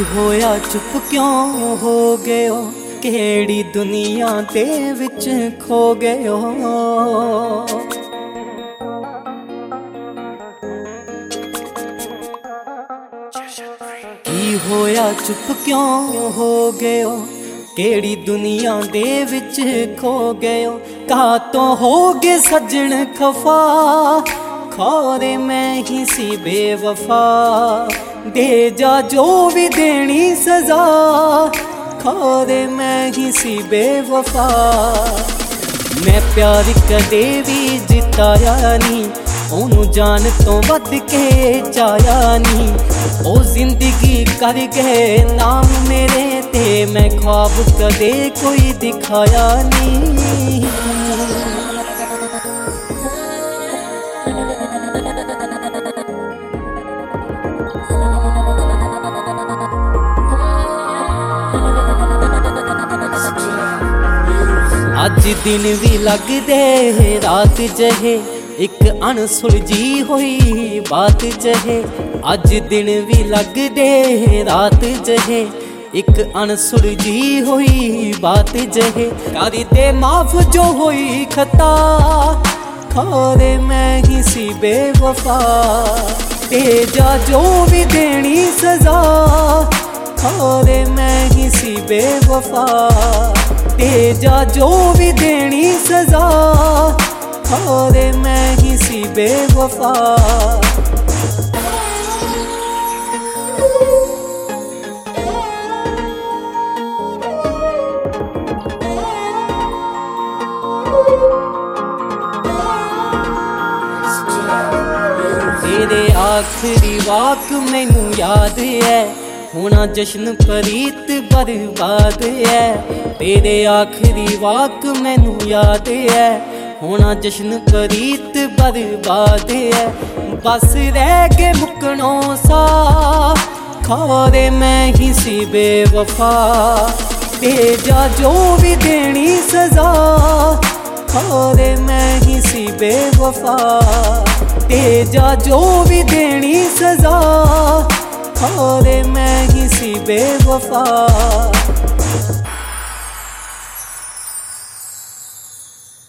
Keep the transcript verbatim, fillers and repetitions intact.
होया चुप क्यों हो गए हो, केड़ी दुनिया दे विच खो गए हो। की होया चुप क्यों हो गए हो, केड़ी दुनिया दे विच खो गए हो। का तो हो गए सजन खफा, खौरे मैं ही सी बेवफा। दे जा जो भी देनी सजा, खौरे मैं ही सी बेवफा। मैं प्यार कदे भी जिताया नी, ओनू जान तो वध के चाया नी। ओ जिंदगी कर गए नाम मेरे ते, मैं ख्वाब कदे कोई दिखाया नी। अज दिन भी लगदे रात जहे, एक अणसुलझी हुई बात जहे। अज दिन भी लगदे रात जहे, एक अणसुलझी हुई बात जहे। कर दे माफ जो हुई खता, खौरे मैं ही सी बेवफा। ते जा जो भी देनी सजा, खौरे मैं ही सी बेवफा। ते जा जो भी देनी सजा, खौरे मैं ही सी बेवफा। तेरे आखिरी वाक मैनू याद है, होना जश्न प्रीत बर्बाद है। तेरे आखिरी वाक मैनू याद है, होना जश्न प्रीत बर्बाद है। बस रह के मुकनो सा, खौरे मैं ही सी बेवफा। ते जा जो भी देनी सजा, खौरे मैं ही सी बेवफा। ते जा जो भी देनी सजा, खौरे मैं ही सी बेवफा।